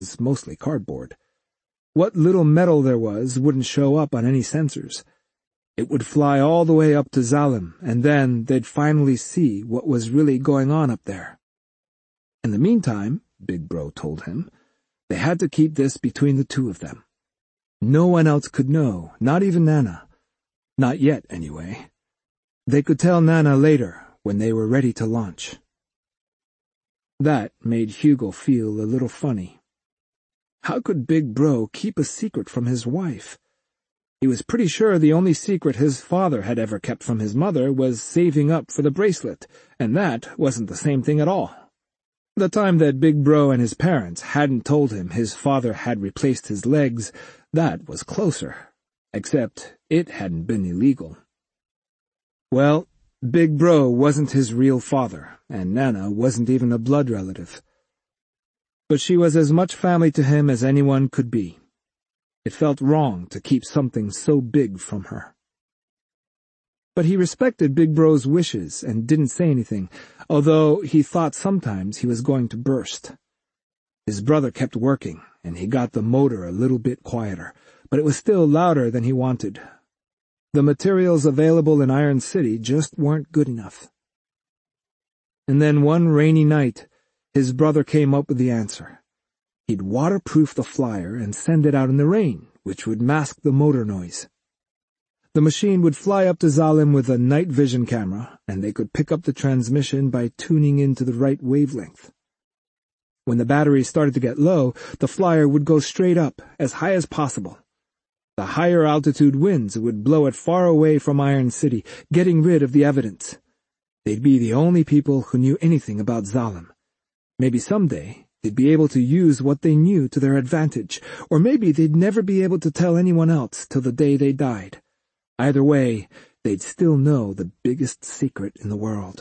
was mostly cardboard. What little metal there was wouldn't show up on any sensors. It would fly all the way up to Zalem, and then they'd finally see what was really going on up there. In the meantime, Big Bro told him, they had to keep this between the two of them. No one else could know, not even Nana. Not yet, anyway. They could tell Nana later, when they were ready to launch. That made Hugo feel a little funny. How could Big Bro keep a secret from his wife? He was pretty sure the only secret his father had ever kept from his mother was saving up for the bracelet, and that wasn't the same thing at all. The time that Big Bro and his parents hadn't told him his father had replaced his legs, that was closer, except it hadn't been illegal. Well, Big Bro wasn't his real father, and Nana wasn't even a blood relative. But she was as much family to him as anyone could be. It felt wrong to keep something so big from her. But he respected Big Bro's wishes and didn't say anything, although he thought sometimes he was going to burst. His brother kept working, and he got the motor a little bit quieter, but it was still louder than he wanted. The materials available in Iron City just weren't good enough. And then one rainy night, his brother came up with the answer. He'd waterproof the flyer and send it out in the rain, which would mask the motor noise. The machine would fly up to Zalem with a night vision camera, and they could pick up the transmission by tuning into the right wavelength. When the battery started to get low, the flyer would go straight up, as high as possible. The higher altitude winds would blow it far away from Iron City, getting rid of the evidence. They'd be the only people who knew anything about Zalem. Maybe someday they'd be able to use what they knew to their advantage, or maybe they'd never be able to tell anyone else till the day they died. Either way, they'd still know the biggest secret in the world.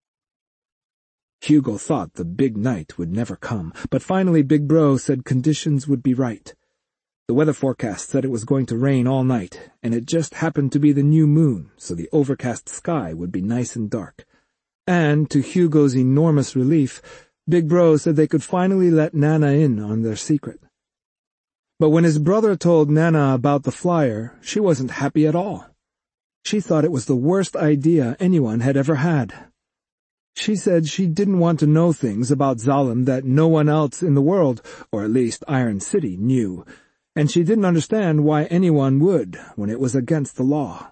Hugo thought the big night would never come, but finally Big Bro said conditions would be right. The weather forecast said it was going to rain all night, and it just happened to be the new moon, so the overcast sky would be nice and dark. And, to Hugo's enormous relief, Big Bro said they could finally let Nana in on their secret. But when his brother told Nana about the flyer, she wasn't happy at all. She thought it was the worst idea anyone had ever had. She said she didn't want to know things about Zalem that no one else in the world, or at least Iron City, knew, and she didn't understand why anyone would when it was against the law.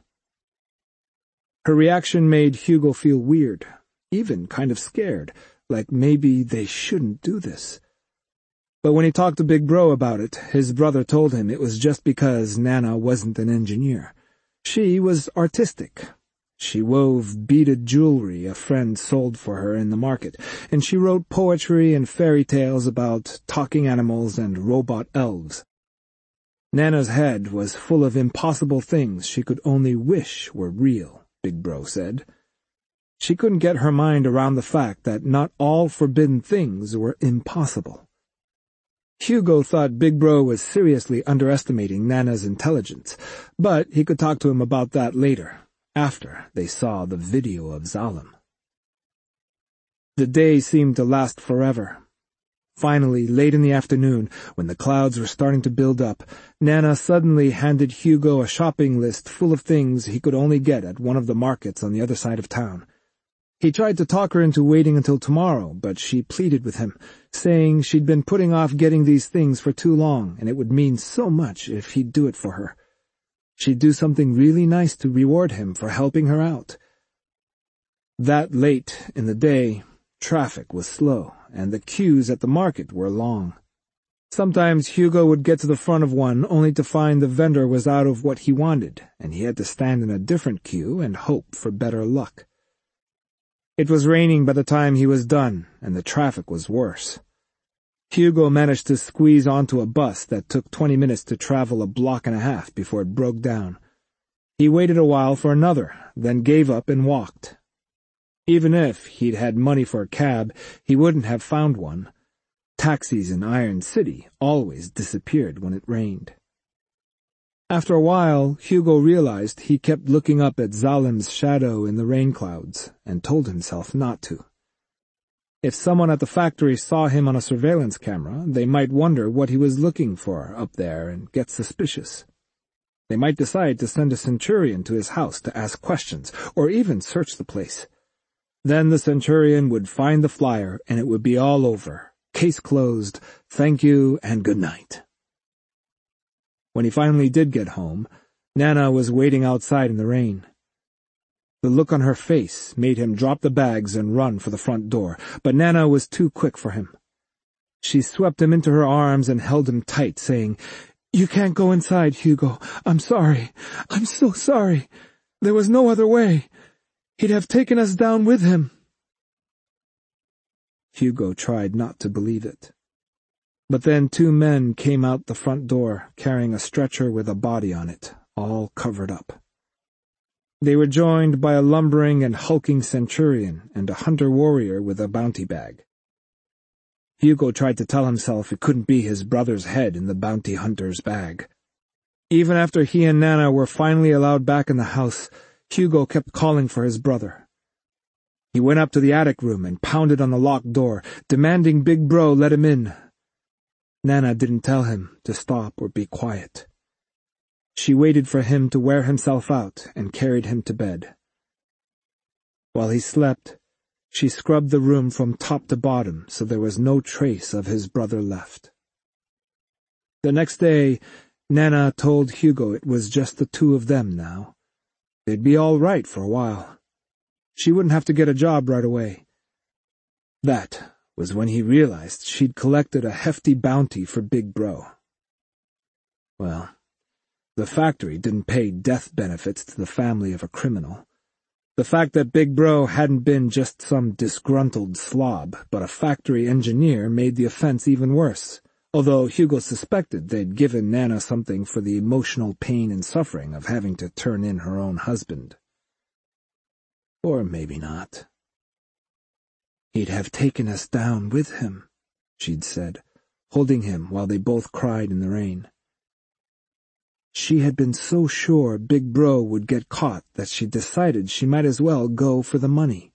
Her reaction made Hugo feel weird, even kind of scared, like maybe they shouldn't do this. But when he talked to Big Bro about it, his brother told him it was just because Nana wasn't an engineer. She was artistic. She wove beaded jewelry a friend sold for her in the market, and she wrote poetry and fairy tales about talking animals and robot elves. Nana's head was full of impossible things she could only wish were real, Big Bro said. She couldn't get her mind around the fact that not all forbidden things were impossible. Hugo thought Big Bro was seriously underestimating Nana's intelligence, but he could talk to him about that later, after they saw the video of Zalem. The day seemed to last forever. Finally, late in the afternoon, when the clouds were starting to build up, Nana suddenly handed Hugo a shopping list full of things he could only get at one of the markets on the other side of town. He tried to talk her into waiting until tomorrow, but she pleaded with him, saying she'd been putting off getting these things for too long, and it would mean so much if he'd do it for her. She'd do something really nice to reward him for helping her out. That late in the day, traffic was slow, and the queues at the market were long. Sometimes Hugo would get to the front of one only to find the vendor was out of what he wanted, and he had to stand in a different queue and hope for better luck. It was raining by the time he was done, and the traffic was worse. Hugo managed to squeeze onto a bus that took 20 minutes to travel a block and a half before it broke down. He waited a while for another, then gave up and walked. Even if he'd had money for a cab, he wouldn't have found one. Taxis in Iron City always disappeared when it rained. After a while, Hugo realized he kept looking up at Zalem's shadow in the rain clouds, and told himself not to. If someone at the factory saw him on a surveillance camera, they might wonder what he was looking for up there and get suspicious. They might decide to send a centurion to his house to ask questions, or even search the place. Then the centurion would find the flyer, and it would be all over. Case closed, thank you, and good night. When he finally did get home, Nana was waiting outside in the rain. The look on her face made him drop the bags and run for the front door, but Nana was too quick for him. She swept him into her arms and held him tight, saying, "You can't go inside, Hugo. I'm sorry. I'm so sorry. There was no other way. He'd have taken us down with him." Hugo tried not to believe it. But then 2 men came out the front door, carrying a stretcher with a body on it, all covered up. They were joined by a lumbering and hulking centurion and a hunter-warrior with a bounty bag. Hugo tried to tell himself it couldn't be his brother's head in the bounty hunter's bag. Even after he and Nana were finally allowed back in the house, Hugo kept calling for his brother. He went up to the attic room and pounded on the locked door, demanding Big Bro let him in. Nana didn't tell him to stop or be quiet. She waited for him to wear himself out and carried him to bed. While he slept, she scrubbed the room from top to bottom so there was no trace of his brother left. The next day, Nana told Hugo it was just the 2 of them now. They'd be all right for a while. She wouldn't have to get a job right away. That was when he realized she'd collected a hefty bounty for Big Bro. Well, the factory didn't pay death benefits to the family of a criminal. The fact that Big Bro hadn't been just some disgruntled slob, but a factory engineer made the offense even worse, although Hugo suspected they'd given Nana something for the emotional pain and suffering of having to turn in her own husband. Or maybe not. "He'd have taken us down with him," she'd said, holding him while they both cried in the rain. She had been so sure Big Bro would get caught that she decided she might as well go for the money.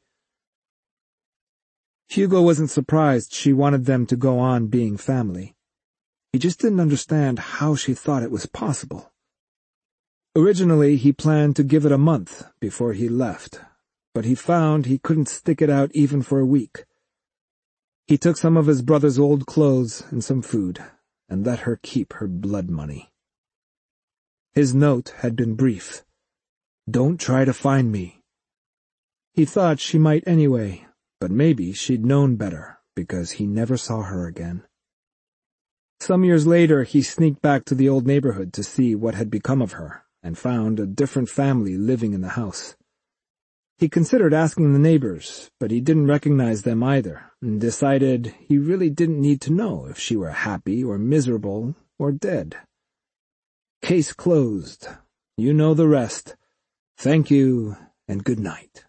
Hugo wasn't surprised she wanted them to go on being family. He just didn't understand how she thought it was possible. Originally, he planned to give it a month before he left, but he found he couldn't stick it out even for a week. He took some of his brother's old clothes and some food, and let her keep her blood money. His note had been brief. "Don't try to find me." He thought she might anyway, but maybe she'd known better, because he never saw her again. Some years later, he sneaked back to the old neighborhood to see what had become of her, and found a different family living in the house. He considered asking the neighbors, but he didn't recognize them either, and decided he really didn't need to know if she were happy or miserable or dead. Case closed. You know the rest. Thank you, and good night.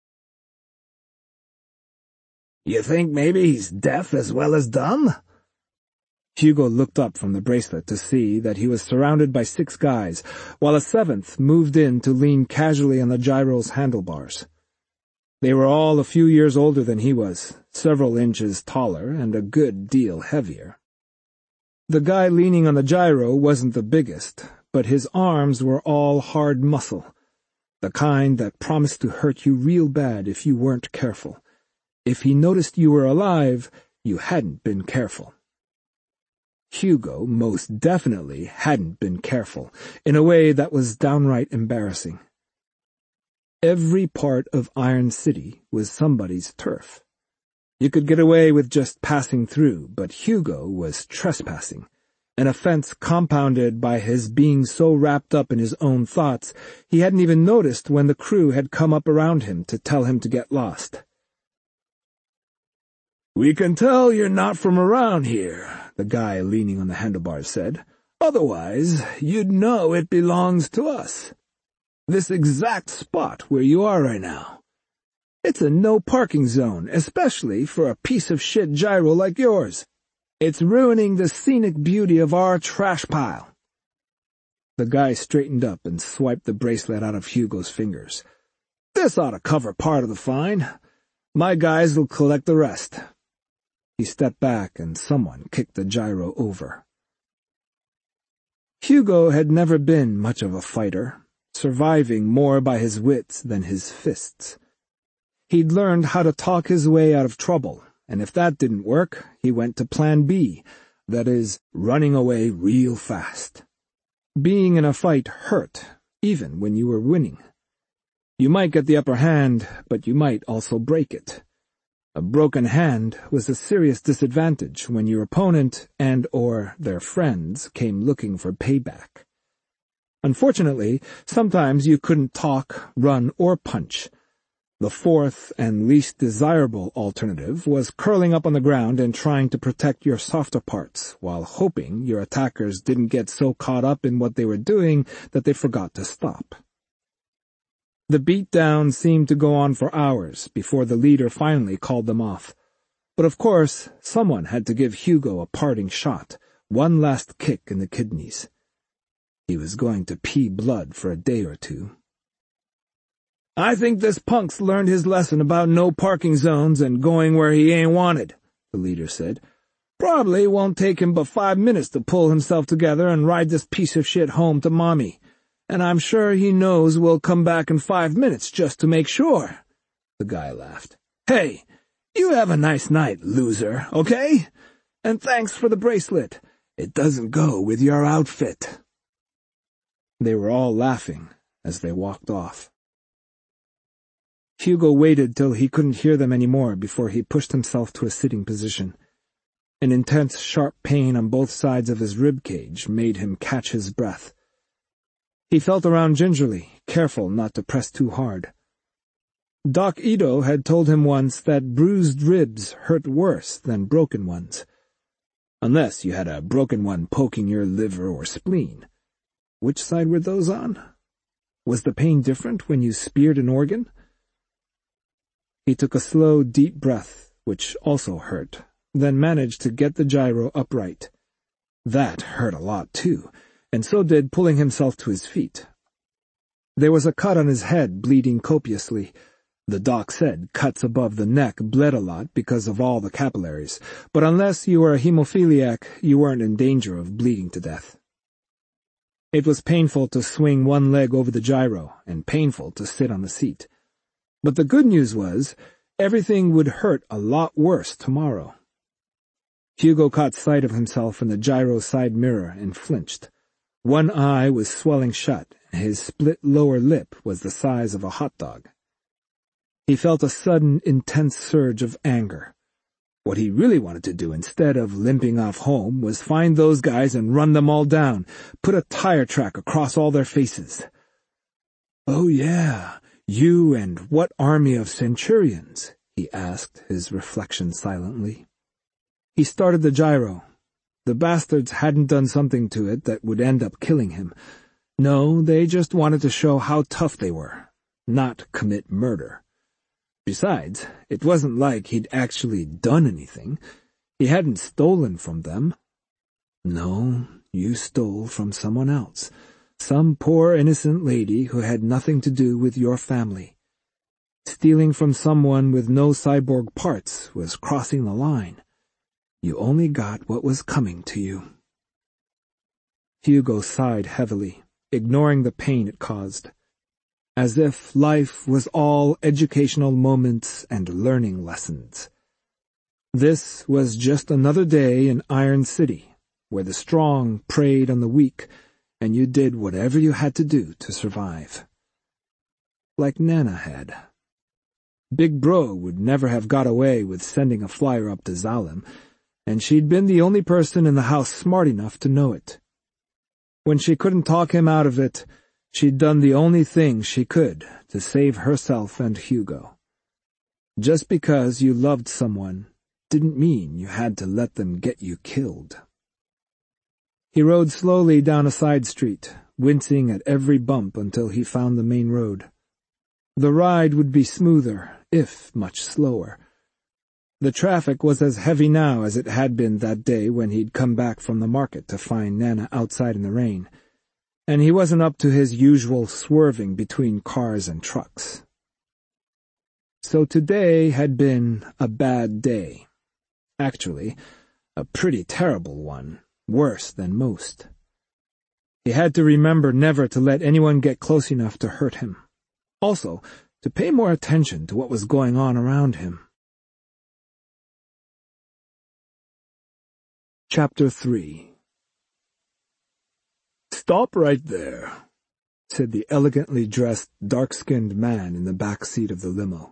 "You think maybe he's deaf as well as dumb?" Hugo looked up from the bracelet to see that he was surrounded by 6 guys, while a 7th moved in to lean casually on the gyro's handlebars. They were all a few years older than he was, several inches taller and a good deal heavier. The guy leaning on the gyro wasn't the biggest, but his arms were all hard muscle, the kind that promised to hurt you real bad if you weren't careful. If he noticed you were alive, you hadn't been careful. Hugo most definitely hadn't been careful, in a way that was downright embarrassing. Every part of Iron City was somebody's turf. You could get away with just passing through, but Hugo was trespassing, an offense compounded by his being so wrapped up in his own thoughts he hadn't even noticed when the crew had come up around him to tell him to get lost. "We can tell you're not from around here," the guy leaning on the handlebars said. "Otherwise, you'd know it belongs to us. This exact spot where you are right now. It's a no-parking zone, especially for a piece of shit gyro like yours. It's ruining the scenic beauty of our trash pile." The guy straightened up and swiped the bracelet out of Hugo's fingers. "This ought to cover part of the fine. My guys'll collect the rest." He stepped back and someone kicked the gyro over. Hugo had never been much of a fighter, surviving more by his wits than his fists. He'd learned how to talk his way out of trouble, and if that didn't work, he went to plan B, that is, running away real fast. Being in a fight hurt, even when you were winning. You might get the upper hand, but you might also break it. A broken hand was a serious disadvantage when your opponent and/or their friends came looking for payback. Unfortunately, sometimes you couldn't talk, run, or punch. The fourth and least desirable alternative was curling up on the ground and trying to protect your softer parts while hoping your attackers didn't get so caught up in what they were doing that they forgot to stop. The beatdown seemed to go on for hours before the leader finally called them off. But of course, someone had to give Hugo a parting shot, one last kick in the kidneys. He was going to pee blood for a day or two. "I think this punk's learned his lesson about no parking zones and going where he ain't wanted," the leader said. "Probably won't take him but 5 minutes to pull himself together and ride this piece of shit home to Mommy. And I'm sure he knows we'll come back in 5 minutes just to make sure." The guy laughed. "Hey, you have a nice night, loser, okay? And thanks for the bracelet. It doesn't go with your outfit." They were all laughing as they walked off. Hugo waited till he couldn't hear them anymore before he pushed himself to a sitting position. An intense, sharp pain on both sides of his rib cage made him catch his breath. He felt around gingerly, careful not to press too hard. Doc Ito had told him once that bruised ribs hurt worse than broken ones. Unless you had a broken one poking your liver or spleen. Which side were those on? Was the pain different when you speared an organ? He took a slow, deep breath, which also hurt, then managed to get the gyro upright. That hurt a lot, too, and so did pulling himself to his feet. There was a cut on his head, bleeding copiously. The doc said cuts above the neck bled a lot because of all the capillaries, but unless you were a hemophiliac, you weren't in danger of bleeding to death. It was painful to swing one leg over the gyro, and painful to sit on the seat. But the good news was, everything would hurt a lot worse tomorrow. Hugo caught sight of himself in the gyro side mirror and flinched. One eye was swelling shut, and his split lower lip was the size of a hot dog. He felt a sudden, intense surge of anger. What he really wanted to do instead of limping off home was find those guys and run them all down, put a tire track across all their faces. "Oh yeah, you and what army of centurions?" he asked, his reflection silently. He started the gyro. The bastards hadn't done something to it that would end up killing him. No, they just wanted to show how tough they were, not commit murder. Besides, it wasn't like he'd actually done anything. He hadn't stolen from them. No, you stole from someone else, some poor innocent lady who had nothing to do with your family. Stealing from someone with no cyborg parts was crossing the line. You only got what was coming to you. Hugo sighed heavily, ignoring the pain it caused, as if life was all educational moments and learning lessons. This was just another day in Iron City, where the strong preyed on the weak, and you did whatever you had to do to survive. Like Nana had. Big Bro would never have got away with sending a flyer up to Zalim, and she'd been the only person in the house smart enough to know it. When she couldn't talk him out of it, she'd done the only thing she could to save herself and Hugo. Just because you loved someone didn't mean you had to let them get you killed. He rode slowly down a side street, wincing at every bump until he found the main road. The ride would be smoother, if much slower. The traffic was as heavy now as it had been that day when he'd come back from the market to find Nana outside in the rain, and he wasn't up to his usual swerving between cars and trucks. so today had been a bad day. Actually, a pretty terrible one, worse than most. He had to remember never to let anyone get close enough to hurt him. Also, to pay more attention to what was going on around him. Chapter 3. "Stop right there," said the elegantly dressed, dark-skinned man in the back seat of the limo.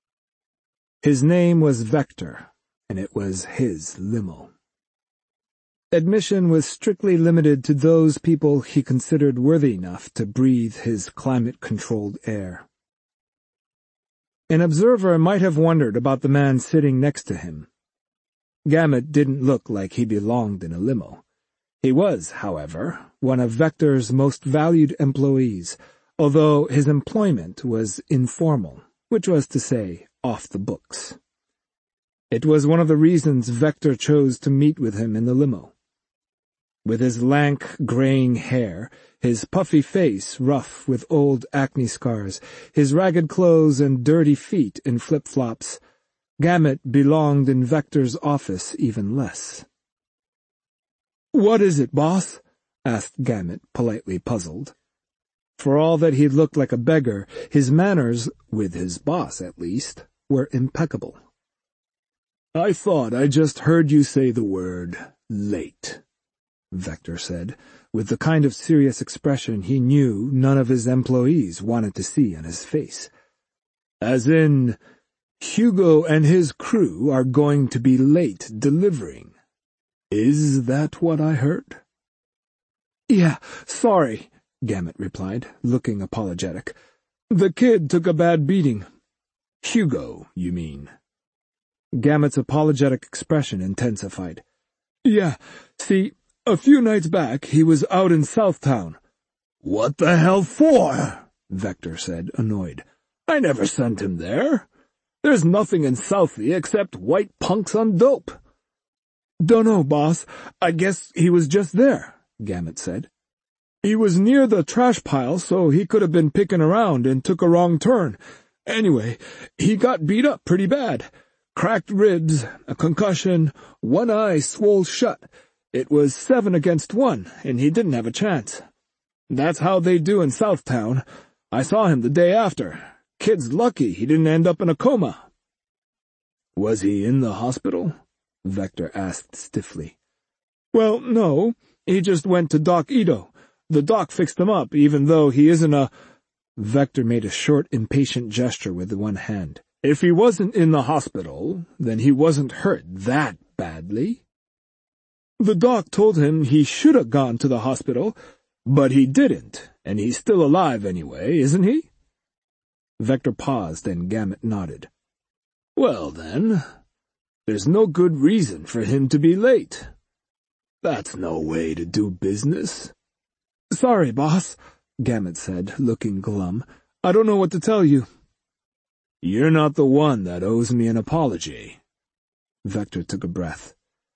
His name was Vector, and it was his limo. Admission was strictly limited to those people he considered worthy enough to breathe his climate-controlled air. An observer might have wondered about the man sitting next to him. Gamut didn't look like he belonged in a limo. He was, however, one of Vector's most valued employees, although his employment was informal, which was to say, off the books. It was one of the reasons Vector chose to meet with him in the limo. With his lank, graying hair, his puffy face rough with old acne scars, his ragged clothes and dirty feet in flip-flops, Gamut belonged in Vector's office even less. "What is it, boss?" asked Gamut, politely puzzled. For all that he looked like a beggar, his manners, with his boss at least, were impeccable. "I thought I just heard you say the word late," Vector said, with the kind of serious expression he knew none of his employees wanted to see on his face. "As in, Hugo and his crew are going to be late delivering. Is that what I heard?" "Yeah, sorry," Gamut replied, looking apologetic. "The kid took a bad beating." "Hugo, you mean?" Gamut's apologetic expression intensified. "Yeah, see, a few nights back he was out in Southtown." "What the hell for?" Vector said, annoyed. "I never sent him there. There's nothing in Southie except white punks on dope." "Dunno, boss. I guess he was just there," Gamut said. "He was near the trash pile, so he could have been picking around and took a wrong turn. Anyway, he got beat up pretty bad. Cracked ribs, a concussion, one eye swole shut. It was 7 against 1, and he didn't have a chance. That's how they do in Southtown. I saw him the day after. Kid's lucky he didn't end up in a coma." "Was he in the hospital?" Vector asked stiffly. "Well, no. He just went to Doc Ito. The doc fixed him up, even though he isn't a—" Vector made a short, impatient gesture with one hand. "If he wasn't in the hospital, then he wasn't hurt that badly." "The doc told him he should have gone to the hospital, but he didn't, and he's still alive anyway, isn't he?" Vector paused, and Gamut nodded. "Well, then, there's no good reason for him to be late. That's no way to do business." "Sorry, boss," Gamut said, looking glum. "I don't know what to tell you." "You're not the one that owes me an apology." Vector took a breath.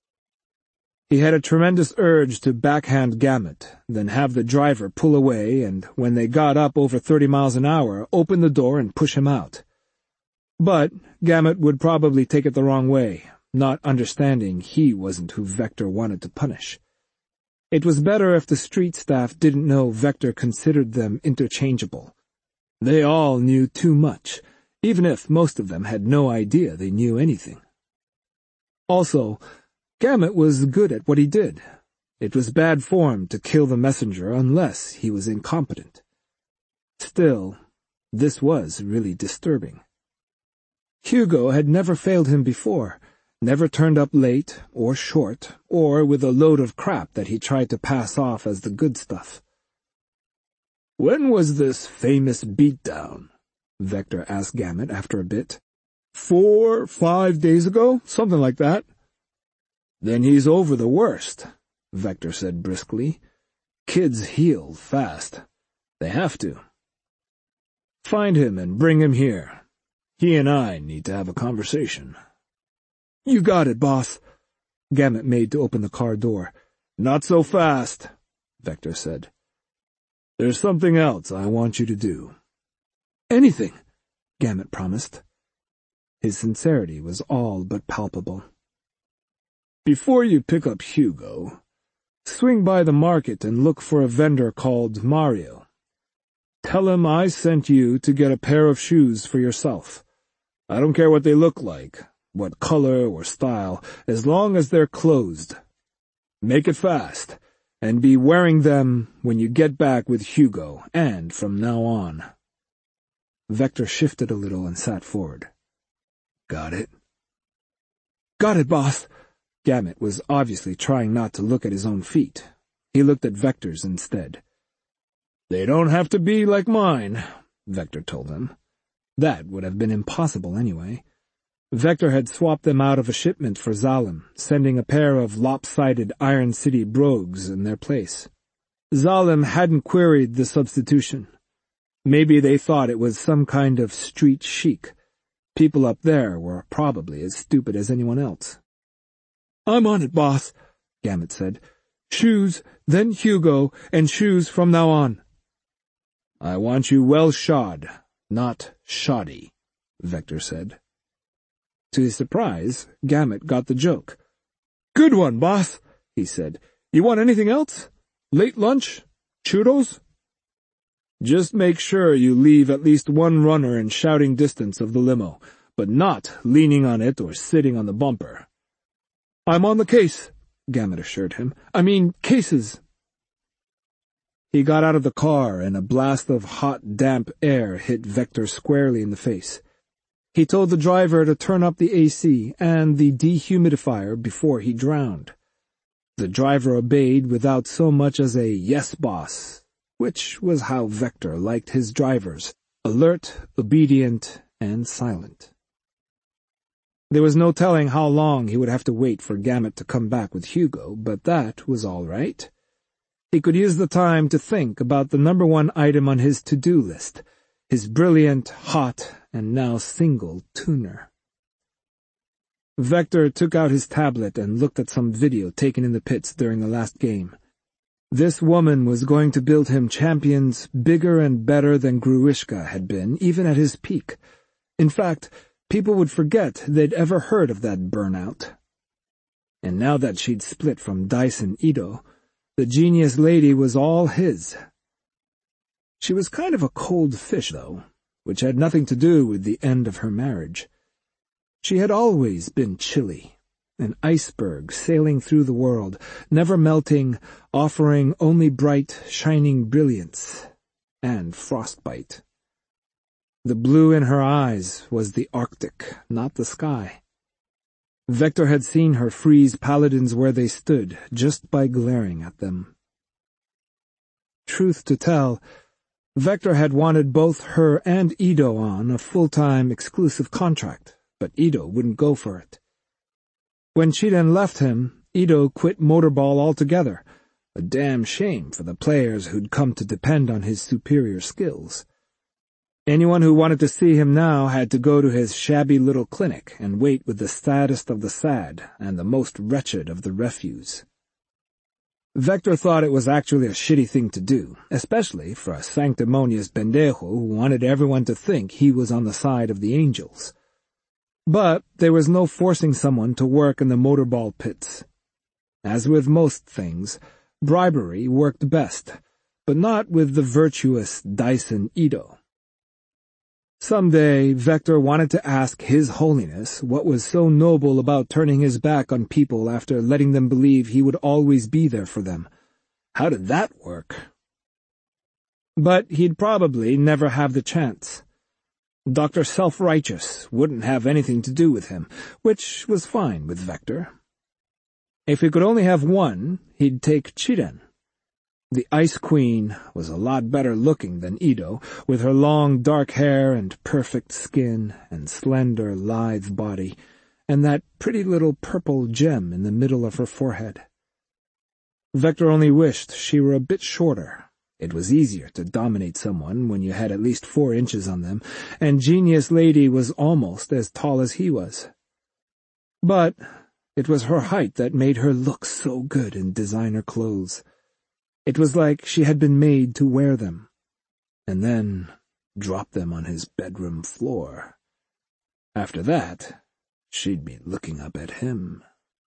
He had a tremendous urge to backhand Gamut, then have the driver pull away and, when they got up over 30 miles an hour, open the door and push him out. But Gamut would probably take it the wrong way, not understanding he wasn't who Vector wanted to punish. It was better if the street staff didn't know Vector considered them interchangeable. They all knew too much, even if most of them had no idea they knew anything. Also, Gamut was good at what he did. It was bad form to kill the messenger unless he was incompetent. Still, this was really disturbing. Hugo had never failed him before, never turned up late, or short, or with a load of crap that he tried to pass off as the good stuff. "When was this famous beatdown?" Vector asked Gamut after a bit. 4, 5 days ago, something like that." "Then he's over the worst," Vector said briskly. "Kids heal fast. They have to. Find him and bring him here. He and I need to have a conversation." "You got it, boss." Gamut made to open the car door. "Not so fast," Vector said. "There's something else I want you to do." "Anything," Gamut promised. His sincerity was all but palpable. "Before you pick up Hugo, swing by the market and look for a vendor called Mario. Tell him I sent you to get a pair of shoes for yourself. I don't care what they look like, what color or style, as long as they're closed. Make it fast, and be wearing them when you get back with Hugo, and from now on." Vector shifted a little and sat forward. "Got it?" "Got it, boss." Gamut was obviously trying not to look at his own feet. He looked at Vector's instead. "They don't have to be like mine," Vector told him. That would have been impossible anyway. Vector had swapped them out of a shipment for Zalem, sending a pair of lopsided Iron City brogues in their place. Zalem hadn't queried the substitution. Maybe they thought it was some kind of street chic. People up there were probably as stupid as anyone else. "I'm on it, boss," Gamut said. "Shoes, then Hugo, and shoes from now on." "I want you well shod, not shoddy," Vector said. To his surprise, Gamut got the joke. "Good one, boss," he said. "You want anything else? Late lunch? Churros?" "Just make sure you leave at least one runner in shouting distance of the limo, but not leaning on it or sitting on the bumper." "I'm on the case," Gamut assured him. "I mean, cases." He got out of the car, and a blast of hot, damp air hit Vector squarely in the face. He told the driver to turn up the AC and the dehumidifier before he drowned. The driver obeyed without so much as a "yes, boss," which was how Vector liked his drivers, alert, obedient, and silent. There was no telling how long he would have to wait for Gamut to come back with Hugo, but that was all right. He could use the time to think about the number one item on his to-do list, his brilliant, hot, and now single tuner. Vector took out his tablet and looked at some video taken in the pits during the last game. This woman was going to build him champions bigger and better than Gruishka had been, even at his peak. In fact, people would forget they'd ever heard of that burnout. And now that she'd split from Dyson Ido, the genius lady was all his. She was kind of a cold fish, though, which had nothing to do with the end of her marriage. She had always been chilly, an iceberg sailing through the world, never melting, offering only bright, shining brilliance and frostbite. The blue in her eyes was the Arctic, not the sky. Vector had seen her freeze paladins where they stood, just by glaring at them. Truth to tell, Vector had wanted both her and Ido on a full-time exclusive contract, but Ido wouldn't go for it. When Chiden left him, Ido quit motorball altogether, a damn shame for the players who'd come to depend on his superior skills. Anyone who wanted to see him now had to go to his shabby little clinic and wait with the saddest of the sad and the most wretched of the refuse. Vector thought it was actually a shitty thing to do, especially for a sanctimonious pendejo who wanted everyone to think he was on the side of the angels. But there was no forcing someone to work in the motorball pits. As with most things, bribery worked best, but not with the virtuous Dyson Ido. Someday, Vector wanted to ask His Holiness what was so noble about turning his back on people after letting them believe he would always be there for them. How did that work? But he'd probably never have the chance. Dr. Self-Righteous wouldn't have anything to do with him, which was fine with Vector. If he could only have one, he'd take Chiden. The Ice Queen was a lot better looking than Ido, with her long dark hair and perfect skin and slender, lithe body, and that pretty little purple gem in the middle of her forehead. Vector only wished she were a bit shorter. It was easier to dominate someone when you had at least 4 inches on them, and Genius Lady was almost as tall as he was. But it was her height that made her look so good in designer clothes. It was like she had been made to wear them, and then drop them on his bedroom floor. After that, she'd be looking up at him.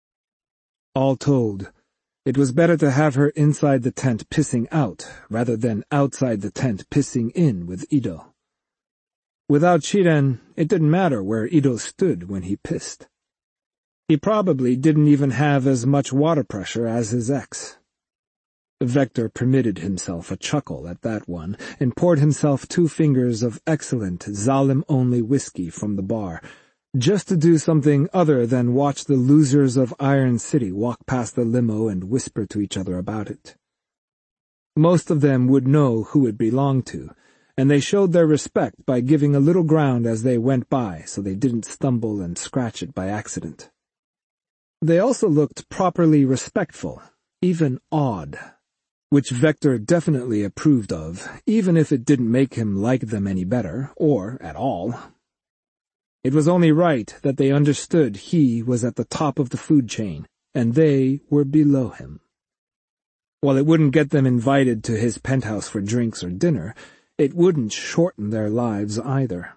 All told, it was better to have her inside the tent pissing out rather than outside the tent pissing in with Ido. Without Shiren, it didn't matter where Ido stood when he pissed. He probably didn't even have as much water pressure as his ex. Vector permitted himself a chuckle at that one and poured himself 2 fingers of excellent Zalim-only whiskey from the bar, just to do something other than watch the losers of Iron City walk past the limo and whisper to each other about it. Most of them would know who it belonged to, and they showed their respect by giving a little ground as they went by so they didn't stumble and scratch it by accident. They also looked properly respectful, even awed, which Vector definitely approved of, even if it didn't make him like them any better, or at all. It was only right that they understood he was at the top of the food chain, and they were below him. While it wouldn't get them invited to his penthouse for drinks or dinner, it wouldn't shorten their lives either.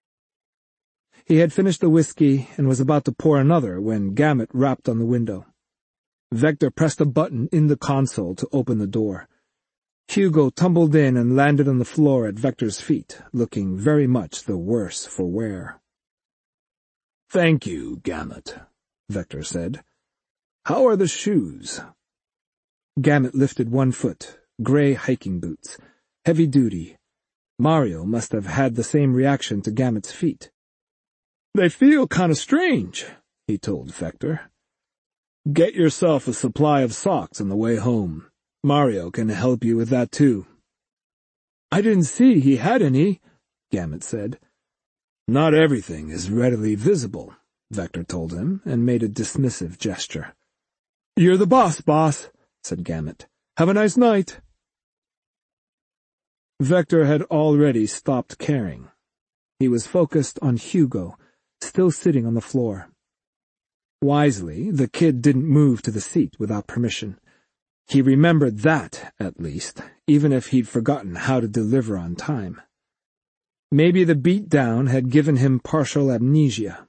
He had finished the whiskey and was about to pour another when Gamut rapped on the window. Vector pressed a button in the console to open the door. Hugo tumbled in and landed on the floor at Vector's feet, looking very much the worse for wear. "Thank you, Gamut," Vector said. "How are the shoes?" Gamut lifted one foot, gray hiking boots, heavy duty. Mario must have had the same reaction to Gamut's feet. "They feel kind of strange," he told Vector. "Get yourself a supply of socks on the way home. Mario can help you with that too." "I didn't see he had any," Gamut said. "Not everything is readily visible," Vector told him, and made a dismissive gesture. "You're the boss, said Gamut. "Have a nice night." Vector had already stopped caring. He was focused on Hugo, still sitting on the floor. Wisely, the kid didn't move to the seat without permission. He remembered that, at least, even if he'd forgotten how to deliver on time. Maybe the beatdown had given him partial amnesia.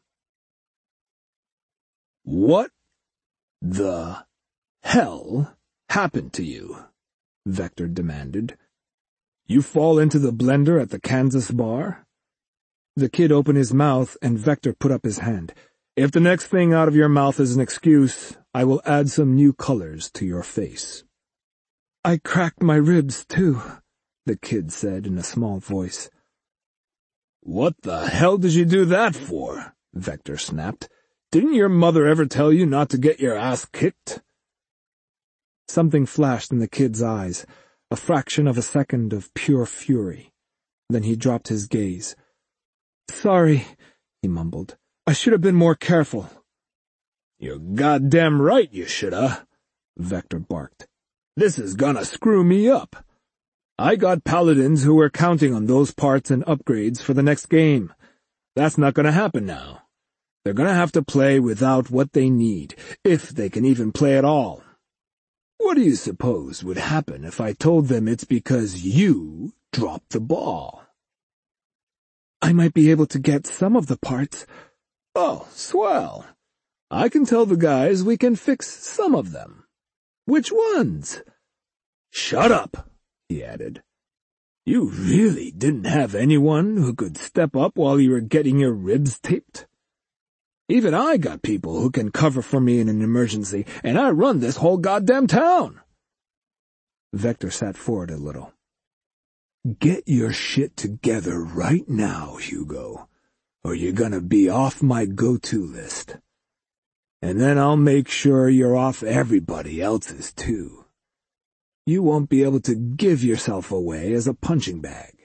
"What the hell happened to you?" Vector demanded. "You fall into the blender at the Kansas bar?" The kid opened his mouth and Vector put up his hand. "If the next thing out of your mouth is an excuse, I will add some new colors to your face." "I cracked my ribs, too," the kid said in a small voice. "What the hell did you do that for?" Vector snapped. "Didn't your mother ever tell you not to get your ass kicked?" Something flashed in the kid's eyes, a fraction of a second of pure fury. Then he dropped his gaze. "Sorry," he mumbled. "I should have been more careful." "You're goddamn right you shoulda," Vector barked. "This is gonna screw me up. I got paladins who were counting on those parts and upgrades for the next game. That's not gonna happen now. They're gonna have to play without what they need, if they can even play at all. What do you suppose would happen if I told them it's because you dropped the ball?" "I might be able to get some of the parts." "Oh, swell. I can tell the guys we can fix some of them." "Which ones?" "Shut up," he added. "You really didn't have anyone who could step up while you were getting your ribs taped? Even I got people who can cover for me in an emergency, and I run this whole goddamn town." Vector sat forward a little. "Get your shit together right now, Hugo, or you're gonna be off my go-to list. And then I'll make sure you're off everybody else's too. You won't be able to give yourself away as a punching bag."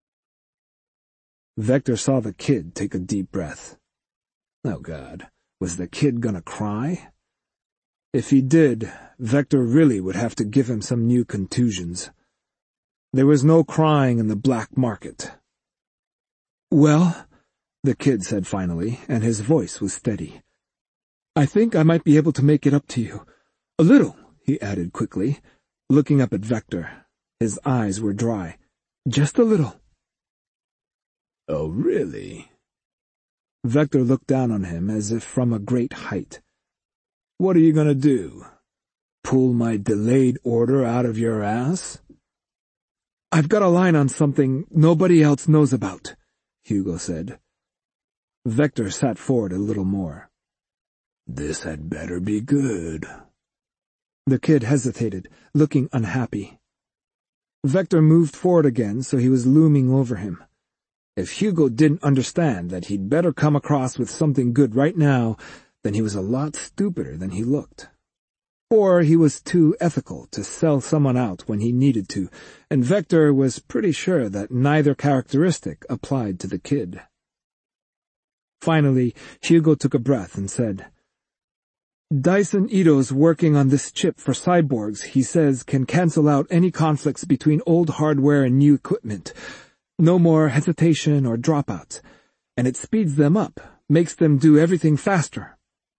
Vector saw the kid take a deep breath. Oh God, was the kid gonna cry? If he did, Vector really would have to give him some new contusions. There was no crying in the black market. "Well," the kid said finally, and his voice was steady. "I think I might be able to make it up to you. A little," he added quickly, looking up at Vector. His eyes were dry. "Just a little." "Oh, really?" Vector looked down on him as if from a great height. "What are you going to do? Pull my delayed order out of your ass?" "I've got a line on something nobody else knows about," Hugo said. Vector sat forward a little more. "This had better be good." The kid hesitated, looking unhappy. Vector moved forward again, so he was looming over him. If Hugo didn't understand that he'd better come across with something good right now, then he was a lot stupider than he looked. Or he was too ethical to sell someone out when he needed to, and Vector was pretty sure that neither characteristic applied to the kid. Finally, Hugo took a breath and said, "Dyson Ito's working on this chip for cyborgs he says can cancel out any conflicts between old hardware and new equipment. No more hesitation or dropouts. And it speeds them up, makes them do everything faster."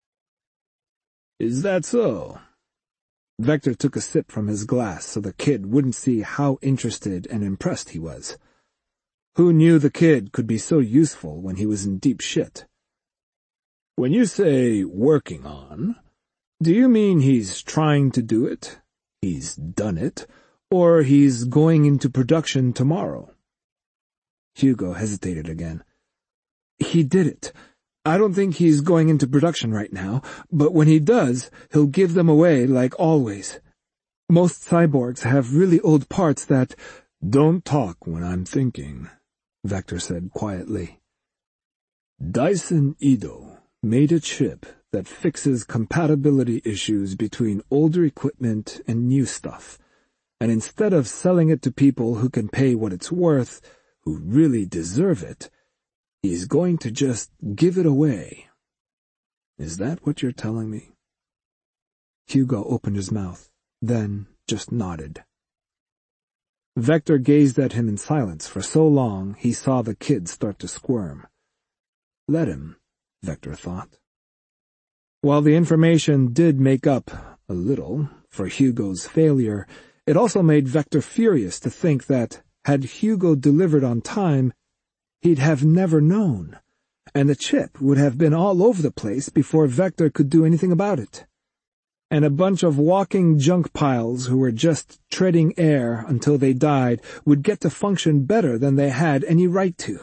"Is that so?" Vector took a sip from his glass so the kid wouldn't see how interested and impressed he was. Who knew the kid could be so useful when he was in deep shit? "When you say working on, do you mean he's trying to do it, he's done it, or he's going into production tomorrow?" Hugo hesitated again. "He did it. I don't think he's going into production right now, but when he does, he'll give them away like always. Most cyborgs have really old parts that—" "Don't talk when I'm thinking," Vector said quietly. "Dyson Ito made a chip that fixes compatibility issues between older equipment and new stuff, and instead of selling it to people who can pay what it's worth, who really deserve it, he's going to just give it away. Is that what you're telling me?" Hugo opened his mouth, then just nodded. Vector gazed at him in silence for so long he saw the kid start to squirm. Let him, Vector thought. While the information did make up, a little, for Hugo's failure, it also made Vector furious to think that, had Hugo delivered on time, he'd have never known, and the chip would have been all over the place before Vector could do anything about it. And a bunch of walking junk piles who were just treading air until they died would get to function better than they had any right to.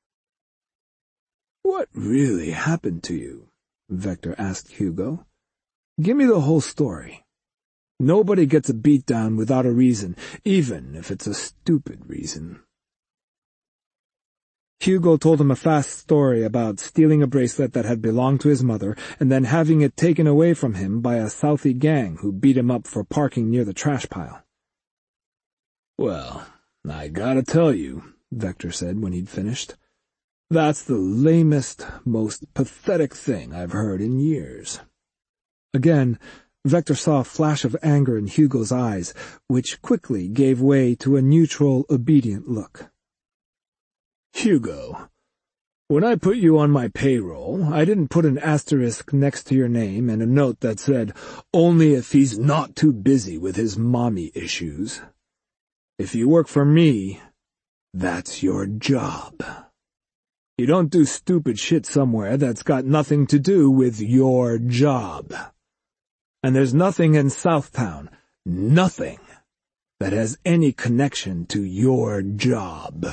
"What really happened to you?" Vector asked Hugo. "Give me the whole story. Nobody gets a beatdown without a reason, even if it's a stupid reason." Hugo told him a fast story about stealing a bracelet that had belonged to his mother and then having it taken away from him by a Southie gang who beat him up for parking near the trash pile. "Well, I gotta tell you," Vector said when he'd finished, "that's the lamest, most pathetic thing I've heard in years." Again, Vector saw a flash of anger in Hugo's eyes, which quickly gave way to a neutral, obedient look. "Hugo, when I put you on my payroll, I didn't put an asterisk next to your name and a note that said, 'Only if he's not too busy with his mommy issues.' If you work for me, that's your job. You don't do stupid shit somewhere that's got nothing to do with your job. And there's nothing in Southtown, nothing, that has any connection to your job.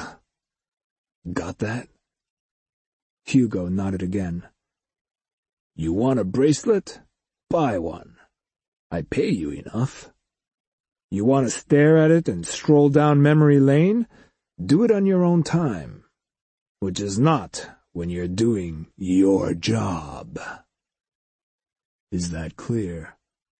Got that?" Hugo nodded again. "You want a bracelet? Buy one. I pay you enough. You want to stare at it and stroll down memory lane? Do it on your own time, which is not when you're doing your job. Is that clear?"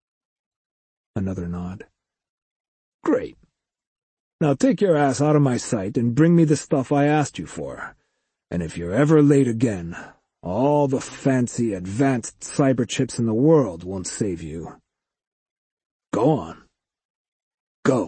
Another nod. "Great. Now take your ass out of my sight and bring me the stuff I asked you for. And if you're ever late again, all the fancy, advanced cyber chips in the world won't save you. Go on. Go."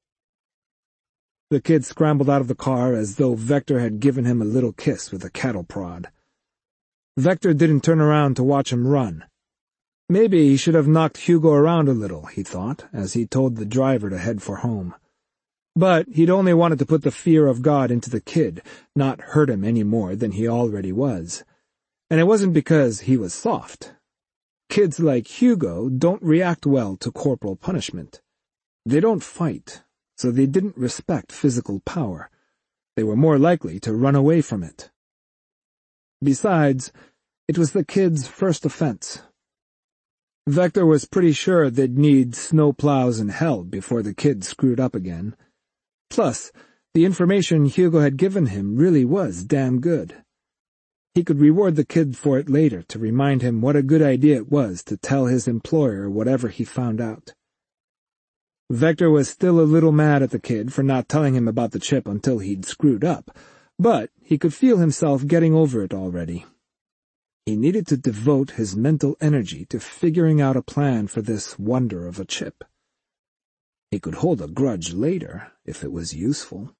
The kid scrambled out of the car as though Vector had given him a little kiss with a cattle prod. Vector didn't turn around to watch him run. Maybe he should have knocked Hugo around a little, he thought, as he told the driver to head for home. But he'd only wanted to put the fear of God into the kid, not hurt him any more than he already was. And it wasn't because he was soft. Kids like Hugo don't react well to corporal punishment. They don't fight, so they didn't respect physical power. They were more likely to run away from it. Besides, it was the kid's first offense. Vector was pretty sure they'd need snowplows and hell before the kid screwed up again. Plus, the information Hugo had given him really was damn good. He could reward the kid for it later to remind him what a good idea it was to tell his employer whatever he found out. Vector was still a little mad at the kid for not telling him about the chip until he'd screwed up, but he could feel himself getting over it already. He needed to devote his mental energy to figuring out a plan for this wonder of a chip. He could hold a grudge later if it was useful.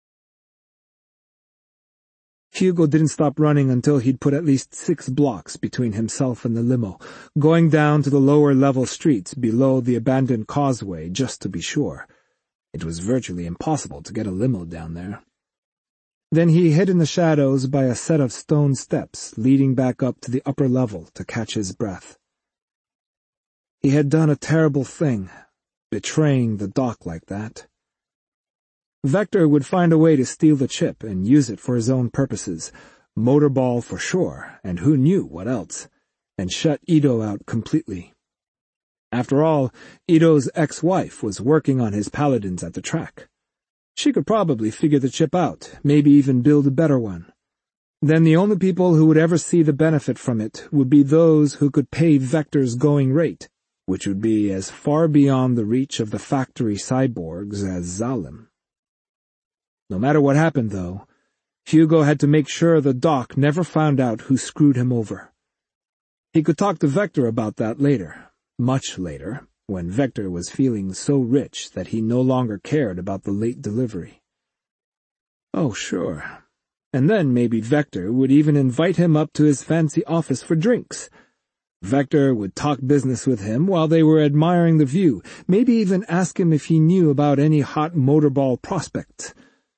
Hugo didn't stop running until he'd put at least 6 blocks between himself and the limo, going down to the lower-level streets below the abandoned causeway just to be sure. It was virtually impossible to get a limo down there. Then he hid in the shadows by a set of stone steps leading back up to the upper level to catch his breath. He had done a terrible thing, betraying the dock like that. Vector would find a way to steal the chip and use it for his own purposes, motorball for sure, and who knew what else, and shut Ito out completely. After all, Ito's ex-wife was working on his paladins at the track. She could probably figure the chip out, maybe even build a better one. Then the only people who would ever see the benefit from it would be those who could pay Vector's going rate, which would be as far beyond the reach of the factory cyborgs as Zalem. No matter what happened, though, Hugo had to make sure the doc never found out who screwed him over. He could talk to Vector about that later, much later, when Vector was feeling so rich that he no longer cared about the late delivery. Oh, sure. And then maybe Vector would even invite him up to his fancy office for drinks. Vector would talk business with him while they were admiring the view, maybe even ask him if he knew about any hot motorball prospects.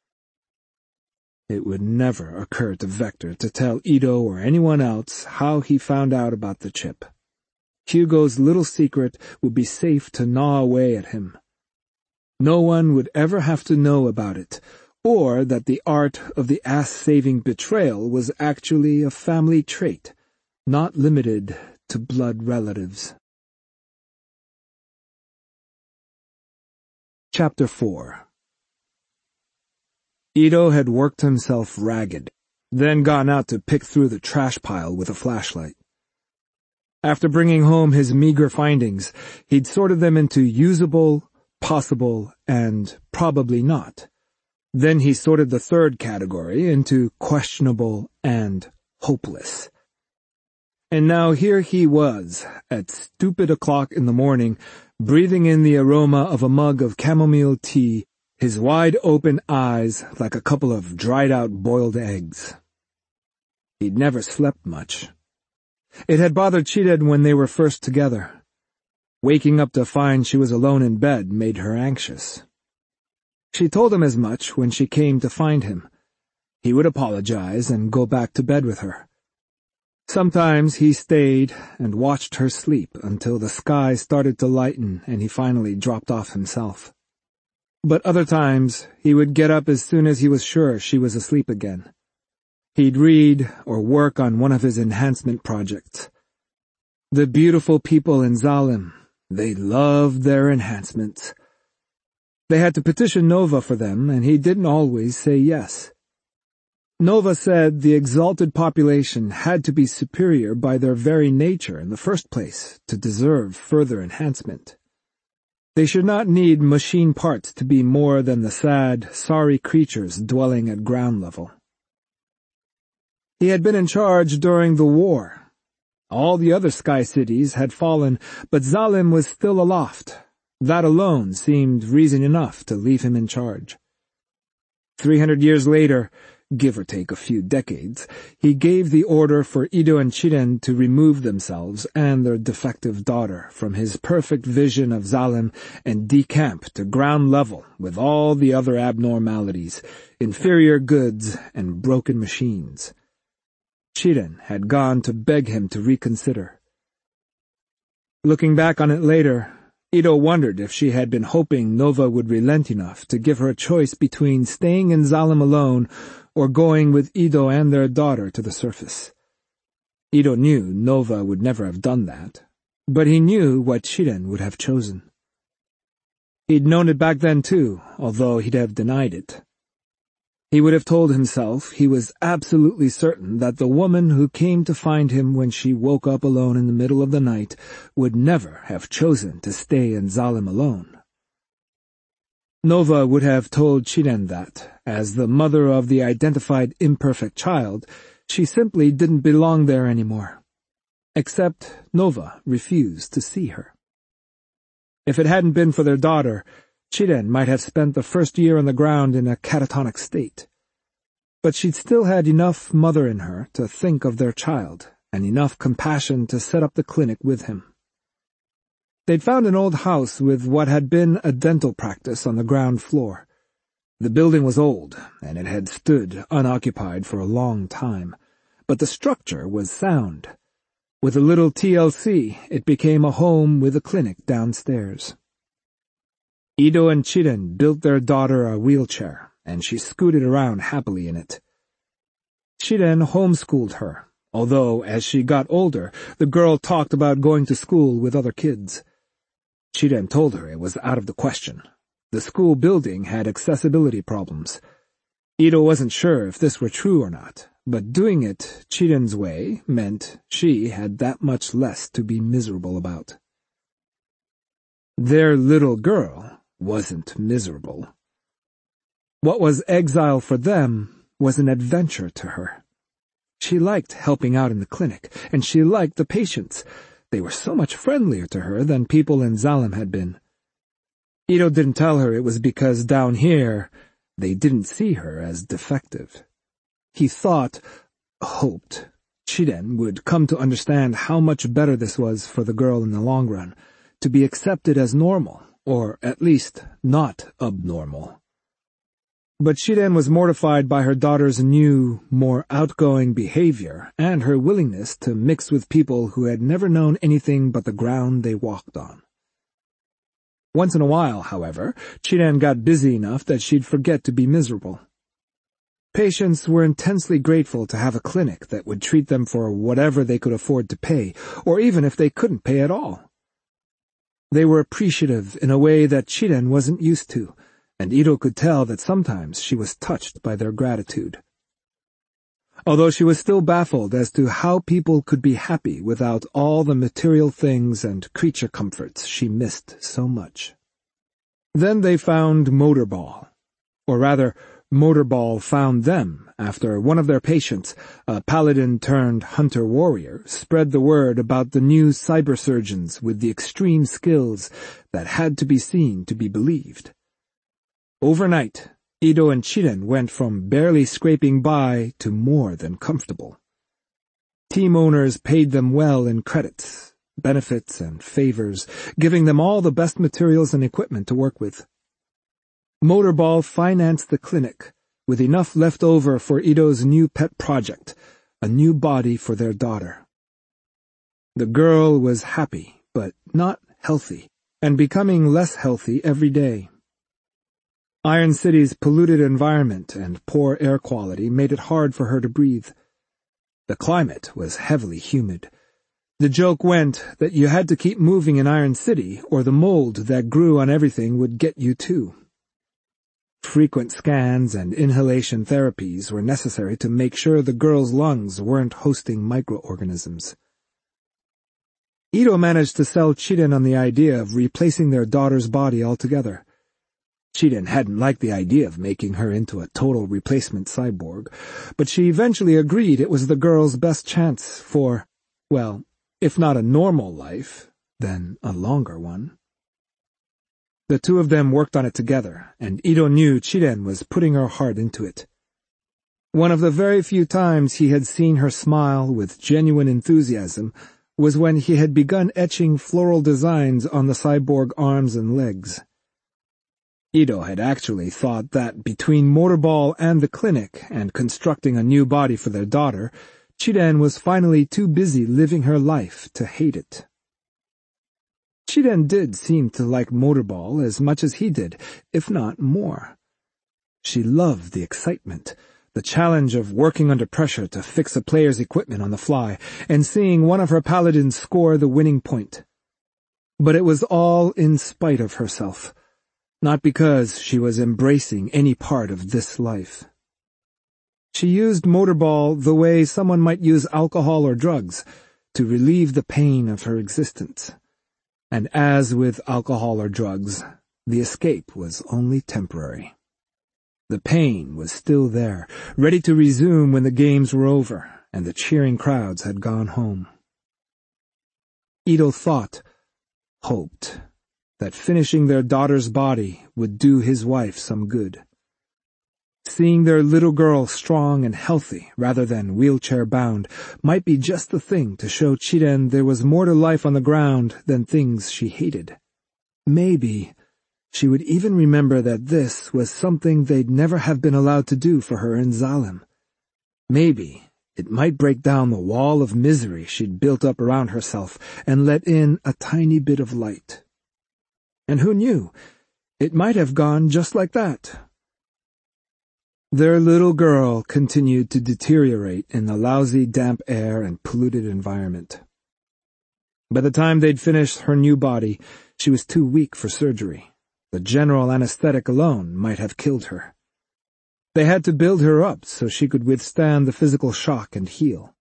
It would never occur to Vector to tell Ito or anyone else how he found out about the chip. Hugo's little secret would be safe to gnaw away at him. No one would ever have to know about it, or that the art of the ass-saving betrayal was actually a family trait, not limited to blood relatives. Chapter 4. Ito had worked himself ragged, then gone out to pick through the trash pile with a flashlight. After bringing home his meager findings, he'd sorted them into usable, possible, and probably not. Then he sorted the third category into questionable and hopeless. And now here he was, at stupid o'clock in the morning, breathing in the aroma of a mug of chamomile tea, his wide-open eyes like a couple of dried-out boiled eggs. He'd never slept much. It had bothered Chiden when they were first together. Waking up to find she was alone in bed made her anxious. She told him as much when she came to find him. He would apologize and go back to bed with her. Sometimes he stayed and watched her sleep until the sky started to lighten and he finally dropped off himself. But other times he would get up as soon as he was sure she was asleep again. He'd read or work on one of his enhancement projects. The beautiful people in Zalem, they loved their enhancements. They had to petition Nova for them, and he didn't always say yes. Nova said the exalted population had to be superior by their very nature in the first place to deserve further enhancement. They should not need machine parts to be more than the sad, sorry creatures dwelling at ground level. He had been in charge during the war. All the other sky cities had fallen, but Zalem was still aloft. That alone seemed reason enough to leave him in charge. 300 years later, give or take a few decades, he gave the order for Ito and Chiden to remove themselves and their defective daughter from his perfect vision of Zalem and decamp to ground level with all the other abnormalities, inferior goods, and broken machines. Chiren had gone to beg him to reconsider. Looking back on it later, Ito wondered if she had been hoping Nova would relent enough to give her a choice between staying in Zalem alone or going with Ito and their daughter to the surface. Ito knew Nova would never have done that, but he knew what Chiren would have chosen. He'd known it back then too, although he'd have denied it. He would have told himself he was absolutely certain that the woman who came to find him when she woke up alone in the middle of the night would never have chosen to stay in Zalem alone. Nova would have told Chiren that, as the mother of the identified imperfect child, she simply didn't belong there anymore. Except Nova refused to see her. If it hadn't been for their daughter, Chiren might have spent the first year on the ground in a catatonic state. But she'd still had enough mother in her to think of their child, and enough compassion to set up the clinic with him. They'd found an old house with what had been a dental practice on the ground floor. The building was old, and it had stood unoccupied for a long time, but the structure was sound. With a little TLC, it became a home with a clinic downstairs. Ito and Chiren built their daughter a wheelchair, and she scooted around happily in it. Chiren homeschooled her, although as she got older, the girl talked about going to school with other kids. Chiren told her it was out of the question. The school building had accessibility problems. Ito wasn't sure if this were true or not, but doing it Chiren's way meant she had that much less to be miserable about. Their little girl wasn't miserable. What was exile for them was an adventure to her. She liked helping out in the clinic, and she liked the patients. They were so much friendlier to her than people in Zalem had been. Ito didn't tell her it was because down here they didn't see her as defective. He hoped, Chiren would come to understand how much better this was for the girl in the long run, to be accepted as normal, or at least not abnormal. But Chiren was mortified by her daughter's new, more outgoing behavior and her willingness to mix with people who had never known anything but the ground they walked on. Once in a while, however, Chiren got busy enough that she'd forget to be miserable. Patients were intensely grateful to have a clinic that would treat them for whatever they could afford to pay, or even if they couldn't pay at all. They were appreciative in a way that Chiren wasn't used to, and Ito could tell that sometimes she was touched by their gratitude. Although she was still baffled as to how people could be happy without all the material things and creature comforts she missed so much. Then they found Motorball, or rather, Motorball found them after one of their patients, a paladin-turned-hunter-warrior, spread the word about the new cybersurgeons with the extreme skills that had to be seen to be believed. Overnight, Ito and Chiren went from barely scraping by to more than comfortable. Team owners paid them well in credits, benefits, and favors, giving them all the best materials and equipment to work with. Motorball financed the clinic, with enough left over for Ito's new pet project, a new body for their daughter. The girl was happy, but not healthy, and becoming less healthy every day. Iron City's polluted environment and poor air quality made it hard for her to breathe. The climate was heavily humid. The joke went that you had to keep moving in Iron City, or the mold that grew on everything would get you too. Frequent scans and inhalation therapies were necessary to make sure the girl's lungs weren't hosting microorganisms. Ito managed to sell Chiren on the idea of replacing their daughter's body altogether. Chiren hadn't liked the idea of making her into a total replacement cyborg, but she eventually agreed it was the girl's best chance for, well, if not a normal life, then a longer one. The two of them worked on it together, and Ito knew Chiren was putting her heart into it. One of the very few times he had seen her smile with genuine enthusiasm was when he had begun etching floral designs on the cyborg arms and legs. Ito had actually thought that between Motorball and the clinic and constructing a new body for their daughter, Chiren was finally too busy living her life to hate it. Chiren did seem to like motorball as much as he did, if not more. She loved the excitement, the challenge of working under pressure to fix a player's equipment on the fly, and seeing one of her paladins score the winning point. But it was all in spite of herself, not because she was embracing any part of this life. She used motorball the way someone might use alcohol or drugs, to relieve the pain of her existence. And as with alcohol or drugs, the escape was only temporary. The pain was still there, ready to resume when the games were over and the cheering crowds had gone home. Ito hoped, that finishing their daughter's body would do his wife some good. Seeing their little girl strong and healthy rather than wheelchair-bound might be just the thing to show Chiren there was more to life on the ground than things she hated. Maybe she would even remember that this was something they'd never have been allowed to do for her in Zalem. Maybe it might break down the wall of misery she'd built up around herself and let in a tiny bit of light. And who knew? It might have gone just like that. Their little girl continued to deteriorate in the lousy, damp air and polluted environment. By the time they'd finished her new body, she was too weak for surgery. The general anesthetic alone might have killed her. They had to build her up so she could withstand the physical shock and heal.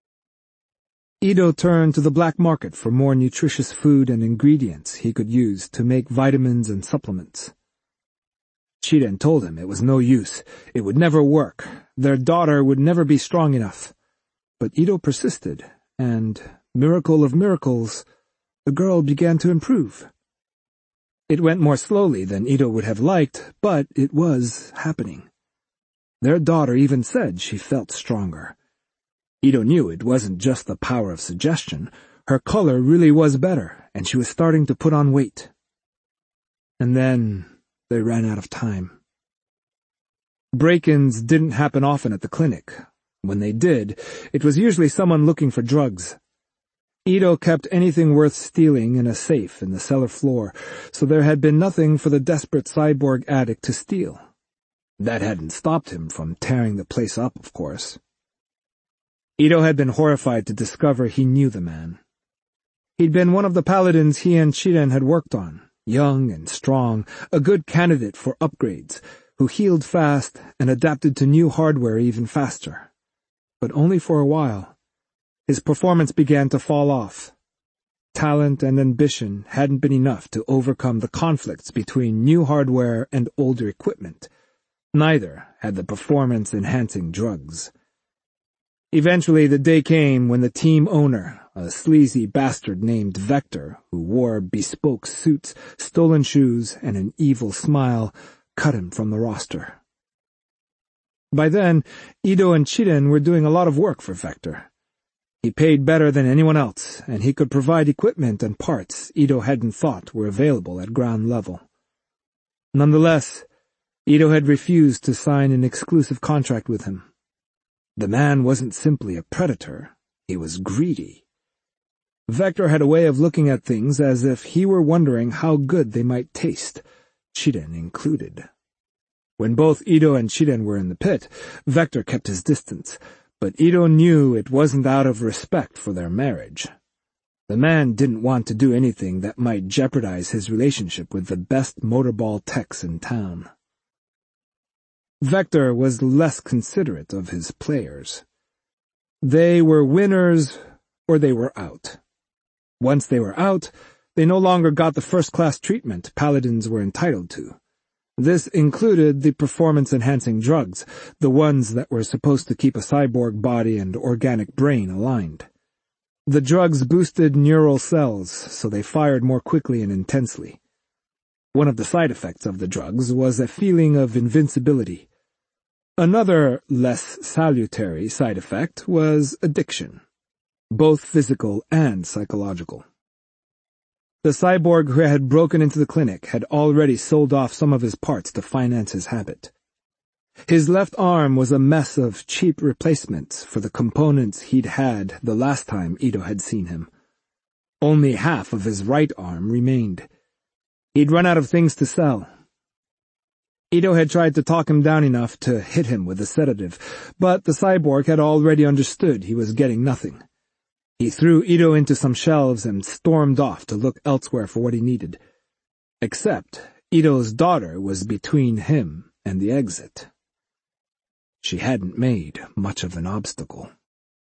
Ito turned to the black market for more nutritious food and ingredients he could use to make vitamins and supplements. Chiren told him it was no use, it would never work, their daughter would never be strong enough. But Ito persisted, and, miracle of miracles, the girl began to improve. It went more slowly than Ito would have liked, but it was happening. Their daughter even said she felt stronger. Ito knew it wasn't just the power of suggestion. Her color really was better, and she was starting to put on weight. And then they ran out of time. Break-ins didn't happen often at the clinic. When they did, it was usually someone looking for drugs. Ito kept anything worth stealing in a safe in the cellar floor, so there had been nothing for the desperate cyborg addict to steal. That hadn't stopped him from tearing the place up, of course. Ito had been horrified to discover he knew the man. He'd been one of the paladins he and Chiren had worked on, young and strong, a good candidate for upgrades, who healed fast and adapted to new hardware even faster. But only for a while. His performance began to fall off. Talent and ambition hadn't been enough to overcome the conflicts between new hardware and older equipment. Neither had the performance-enhancing drugs. Eventually the day came when the team owner, a sleazy bastard named Vector, who wore bespoke suits, stolen shoes, and an evil smile, cut him from the roster. By then, Ito and Chiren were doing a lot of work for Vector. He paid better than anyone else, and he could provide equipment and parts Ito hadn't thought were available at ground level. Nonetheless, Ito had refused to sign an exclusive contract with him. The man wasn't simply a predator, he was greedy. Vector had a way of looking at things as if he were wondering how good they might taste, Chiren included. When both Ito and Chiren were in the pit, Vector kept his distance, but Ito knew it wasn't out of respect for their marriage. The man didn't want to do anything that might jeopardize his relationship with the best motorball techs in town. Vector was less considerate of his players. They were winners or they were out. Once they were out, they no longer got the first-class treatment paladins were entitled to. This included the performance-enhancing drugs, the ones that were supposed to keep a cyborg body and organic brain aligned. The drugs boosted neural cells, so they fired more quickly and intensely. One of the side effects of the drugs was a feeling of invincibility. Another, less salutary side effect was addiction, both physical and psychological. The cyborg who had broken into the clinic had already sold off some of his parts to finance his habit. His left arm was a mess of cheap replacements for the components he'd had the last time Ito had seen him. Only half of his right arm remained. He'd run out of things to sell. Ito had tried to talk him down enough to hit him with a sedative, but the cyborg had already understood he was getting nothing. He threw Ito into some shelves and stormed off to look elsewhere for what he needed. Except Ito's daughter was between him and the exit. She hadn't made much of an obstacle.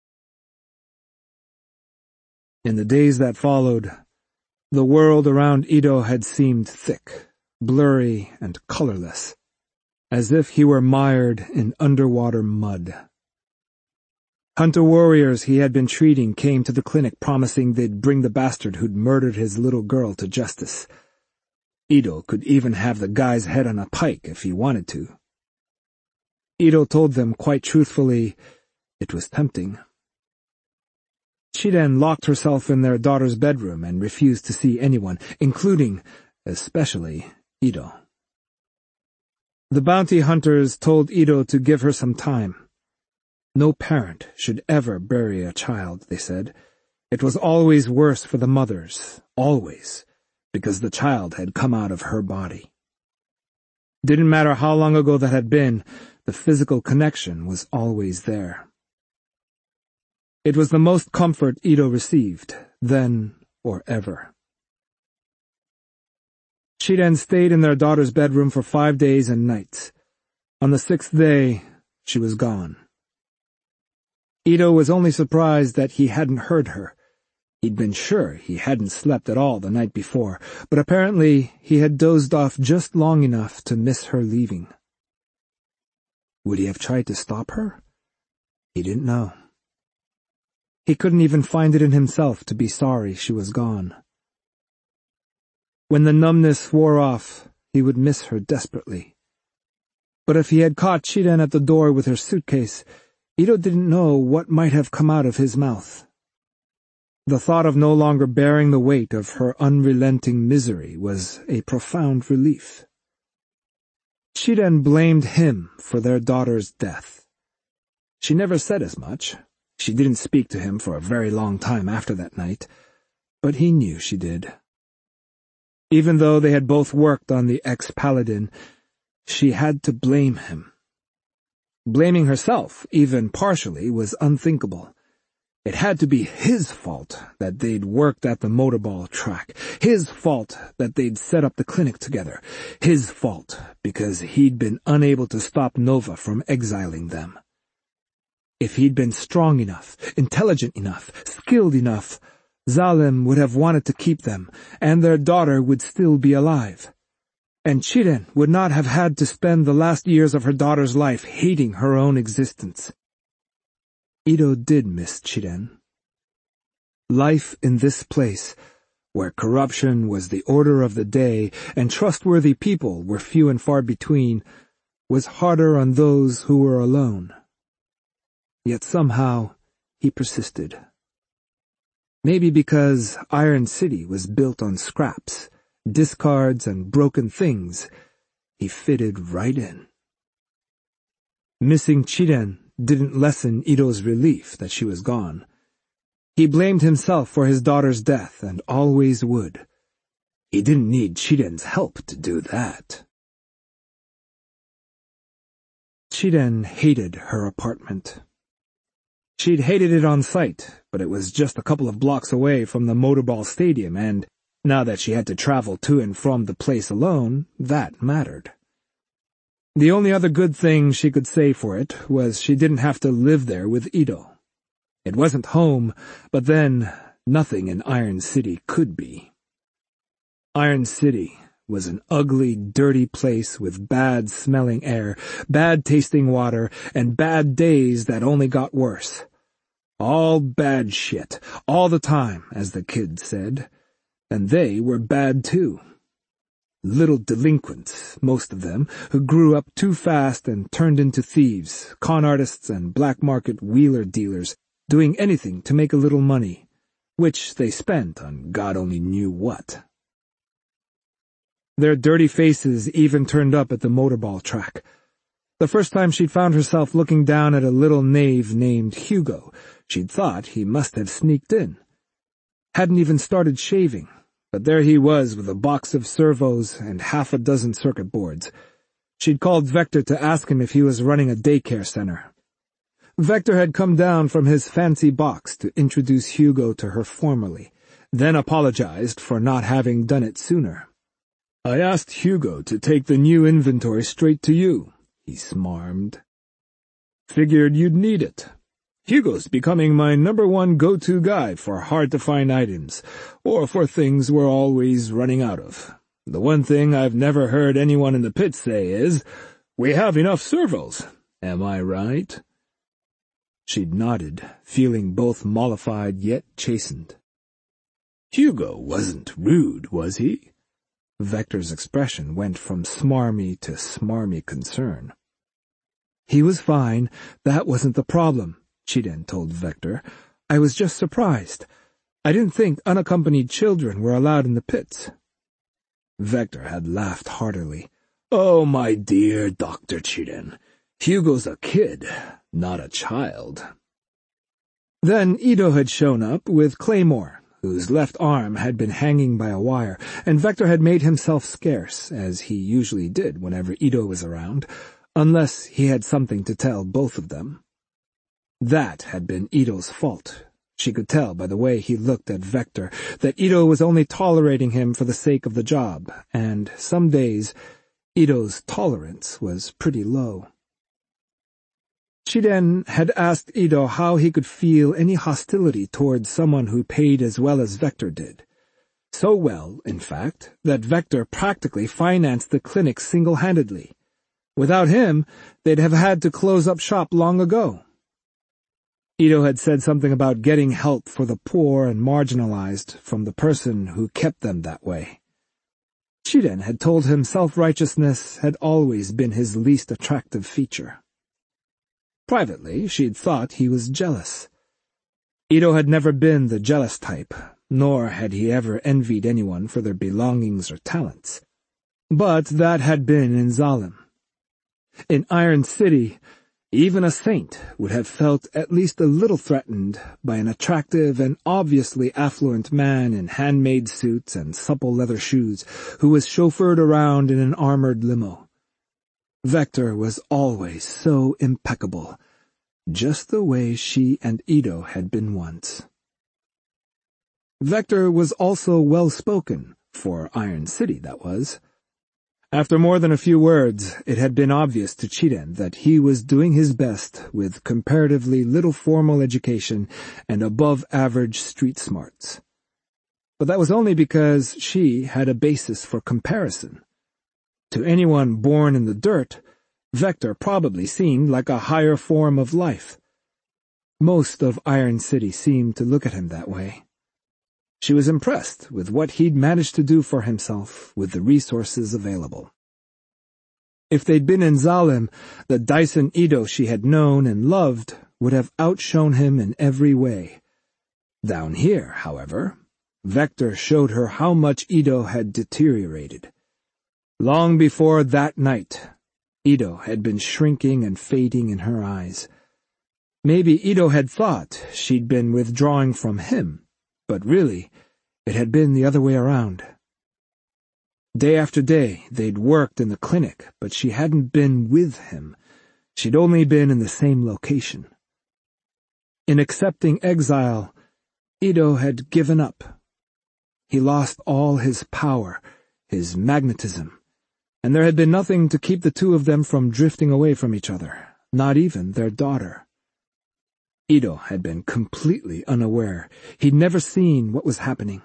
In the days that followed, the world around Ito had seemed thick, blurry, and colorless, as if he were mired in underwater mud. Hunter warriors he had been treating came to the clinic promising they'd bring the bastard who'd murdered his little girl to justice. Ito could even have the guy's head on a pike if he wanted to. Ito told them quite truthfully it was tempting. Chiden locked herself in their daughter's bedroom and refused to see anyone, including, especially, Ito. The bounty hunters told Ito to give her some time. No parent should ever bury a child, they said. It was always worse for the mothers, always, because the child had come out of her body. Didn't matter how long ago that had been, the physical connection was always there. It was the most comfort Ito received, then or ever. Chiden stayed in their daughter's bedroom for 5 days and nights. On the 6th day, she was gone. Ito was only surprised that he hadn't heard her. He'd been sure he hadn't slept at all the night before, but apparently he had dozed off just long enough to miss her leaving. Would he have tried to stop her? He didn't know. He couldn't even find it in himself to be sorry she was gone. When the numbness wore off, he would miss her desperately. But if he had caught Chiden at the door with her suitcase, Ito didn't know what might have come out of his mouth. The thought of no longer bearing the weight of her unrelenting misery was a profound relief. Chiden blamed him for their daughter's death. She never said as much. She didn't speak to him for a very long time after that night, but he knew she did. Even though they had both worked on the ex-paladin, she had to blame him. Blaming herself, even partially, was unthinkable. It had to be his fault that they'd worked at the motorball track, his fault that they'd set up the clinic together, his fault because he'd been unable to stop Nova from exiling them. If he'd been strong enough, intelligent enough, skilled enough, Zalem would have wanted to keep them, and their daughter would still be alive. And Chiden would not have had to spend the last years of her daughter's life hating her own existence. Ito did miss Chiden. Life in this place, where corruption was the order of the day and trustworthy people were few and far between, was harder on those who were alone. Yet somehow he persisted. Maybe because Iron City was built on scraps, discards, and broken things, he fitted right in. Missing Chiden didn't lessen Ito's relief that she was gone. He blamed himself for his daughter's death and always would. He didn't need Chiden's help to do that. Chiden hated her apartment. She'd hated it on sight, but it was just a couple of blocks away from the motorball stadium, and now that she had to travel to and from the place alone, that mattered. The only other good thing she could say for it was she didn't have to live there with Ito. It wasn't home, but then nothing in Iron City could be. Iron City was an ugly, dirty place with bad-smelling air, bad-tasting water, and bad days that only got worse. All bad shit, all the time, as the kids said. And they were bad too. Little delinquents, most of them, who grew up too fast and turned into thieves, con artists, and black-market wheeler dealers, doing anything to make a little money, which they spent on God only knew what. Their dirty faces even turned up at the motorball track. The first time she'd found herself looking down at a little knave named Hugo, she'd thought he must have sneaked in. Hadn't even started shaving, but there he was with a box of servos and half a dozen circuit boards. She'd called Vector to ask him if he was running a daycare center. Vector had come down from his fancy box to introduce Hugo to her formally, then apologized for not having done it sooner. "I asked Hugo to take the new inventory straight to you," he smarmed. "Figured you'd need it. Hugo's becoming my #1 go-to guy for hard-to-find items, or for things we're always running out of. The one thing I've never heard anyone in the pit say is, 'We have enough servos.' Am I right?" She'd nodded, feeling both mollified yet chastened. "Hugo wasn't rude, was he?" Vector's expression went from smarmy to smarmy concern. "He was fine. That wasn't the problem," Chiden told Vector. "I was just surprised. I didn't think unaccompanied children were allowed in the pits." Vector had laughed heartily. "Oh, my dear Dr. Chiden, Hugo's a kid, not a child." Then Ito had shown up with Claymore, whose left arm had been hanging by a wire, and Vector had made himself scarce, as he usually did whenever Ito was around, unless he had something to tell both of them. That had been Ito's fault. She could tell by the way he looked at Vector that Ito was only tolerating him for the sake of the job, and some days Ito's tolerance was pretty low. Chiden had asked Ito how he could feel any hostility towards someone who paid as well as Vector did. So well, in fact, that Vector practically financed the clinic single-handedly. Without him, they'd have had to close up shop long ago. Ito had said something about getting help for the poor and marginalized from the person who kept them that way. Chiden had told him self-righteousness had always been his least attractive feature. Privately, she'd thought he was jealous. Ito had never been the jealous type, nor had he ever envied anyone for their belongings or talents. But that had been in Zalem. In Iron City, even a saint would have felt at least a little threatened by an attractive and obviously affluent man in handmade suits and supple leather shoes who was chauffeured around in an armored limo. Vector was always so impeccable, just the way she and Ito had been once. Vector was also well-spoken, for Iron City, that was. After more than a few words, it had been obvious to Chiden that he was doing his best with comparatively little formal education and above-average street smarts. But that was only because she had a basis for comparison. To anyone born in the dirt, Vector probably seemed like a higher form of life. Most of Iron City seemed to look at him that way. She was impressed with what he'd managed to do for himself with the resources available. If they'd been in Zalem, the Dyson Ito she had known and loved would have outshone him in every way. Down here, however, Vector showed her how much Ito had deteriorated. Long before that night, Ito had been shrinking and fading in her eyes. Maybe Ito had thought she'd been withdrawing from him, but really, it had been the other way around. Day after day, they'd worked in the clinic, but she hadn't been with him. She'd only been in the same location. In accepting exile, Ito had given up. He lost all his power, his magnetism, and there had been nothing to keep the two of them from drifting away from each other, not even their daughter. Ito had been completely unaware. He'd never seen what was happening.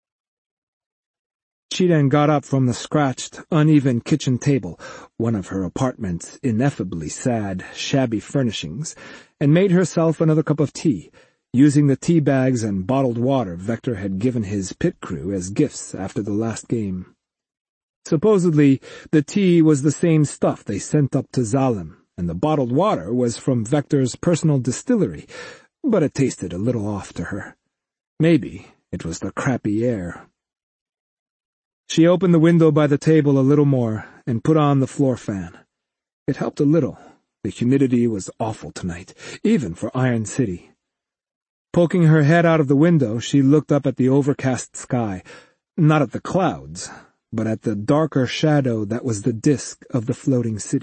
Chiden got up from the scratched, uneven kitchen table, one of her apartment's ineffably sad, shabby furnishings, and made herself another cup of tea, using the tea bags and bottled water Vector had given his pit crew as gifts after the last game. Supposedly, the tea was the same stuff they sent up to Zalem, and the bottled water was from Vector's personal distillery, but it tasted a little off to her. Maybe it was the crappy air. She opened the window by the table a little more and put on the floor fan. It helped a little. The humidity was awful tonight, even for Iron City. Poking her head out of the window, she looked up at the overcast sky, not at the clouds, but at the darker shadow that was the disk of the floating city.